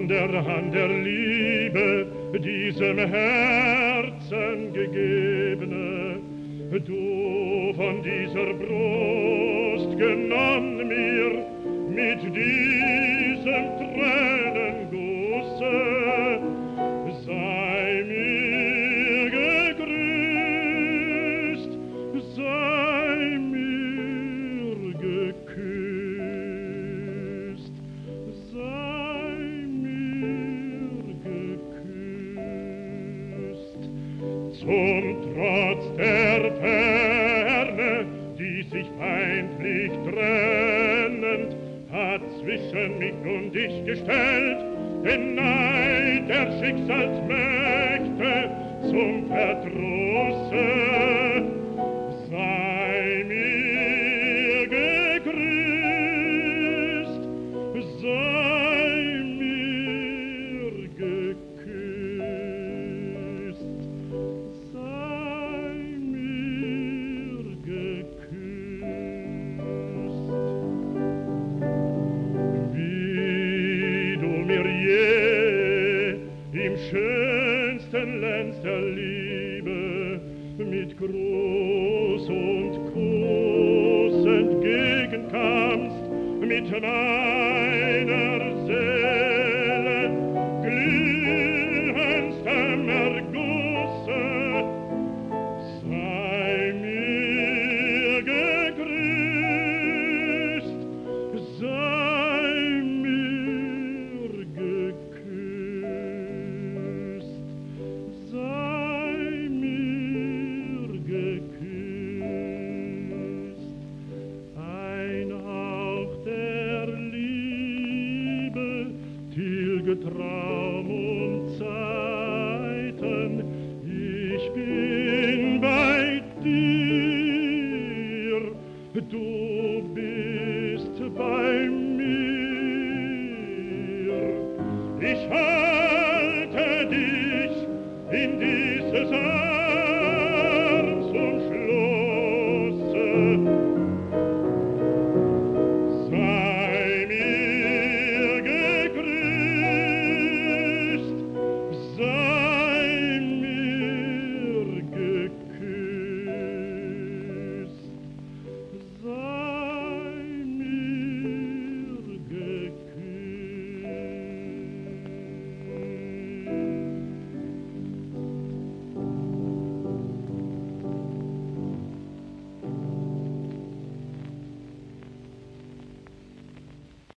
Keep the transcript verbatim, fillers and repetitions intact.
der Hand der Liebe diesem Herzen gegebene, du von dieser Brust genommen mir mit diesem Tränengusse, sei mir gegrüßt, sei mir geküsst, sei mir geküsst. Zum Trotz der Ferne, die sich feindlich trennend, hat zwischen mich und dich gestellt, den Neid der Schicksalsmächte zum Verdrusse. Sei mir gegrüßt, sei mir geküsst, sei mir geküsst. Wie du mir je im schönsten Lenz der Liebe mit Gruß und Kuss entgegenkamst, mit meiner